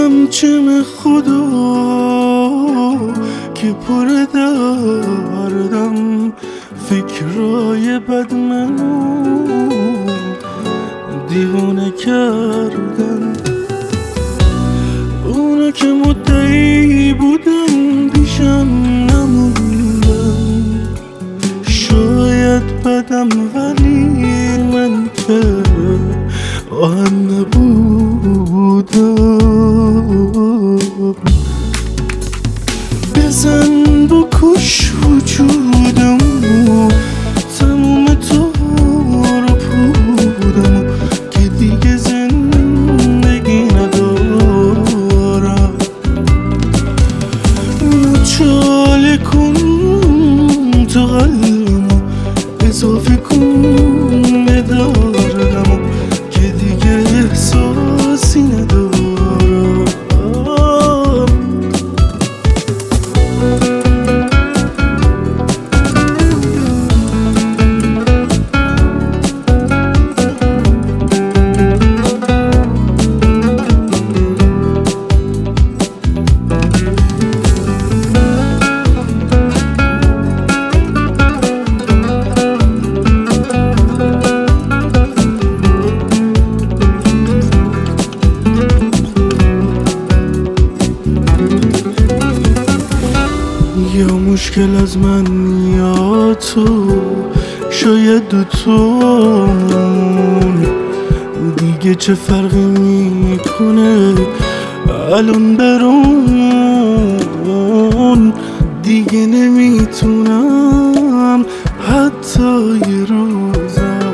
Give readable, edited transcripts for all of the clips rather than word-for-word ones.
همچم خدا که پر دردم، فکرای بد منو دیوانه کردن. اونا که مدعی بودن پیشم نموندن، شاید بدم ولی من که آهن نبودم. بزن بکش وجودم، تموم تو رو پودم که دیگه زندگی ندارم. مچاله کن تو قلبمو، اضافه کن به دردمو که دیگه احساسی ندارم. یا مشکل از من یا تو، شاید دوتامون. دیگه چه فرقی میکنه الان برام؟ دیگه نمیتونم حتی یه روزم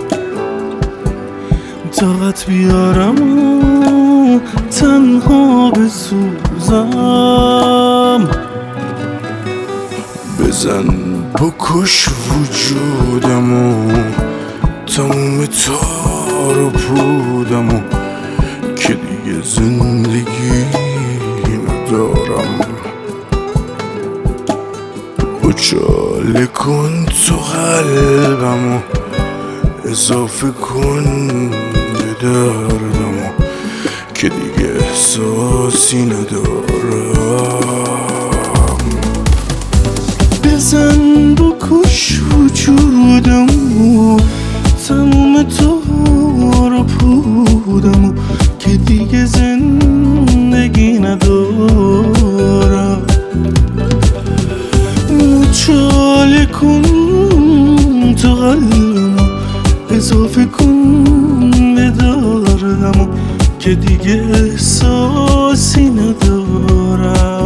طاقت بیارم و تنها بسوزم. بزن بکش وجودمو، تموم تار و پودمو که دیگه زندگی ندارم. اچاله کن تو قلبمو، اضافه کن به دردمو که دیگه احساسی ندارم. بزن بکش وجودمو، تموم تو رو پودمو که دیگه زندگی ندارم. مچاله کن تو قلبمو، اضافه کن به دردمو که دیگه احساسی ندارم.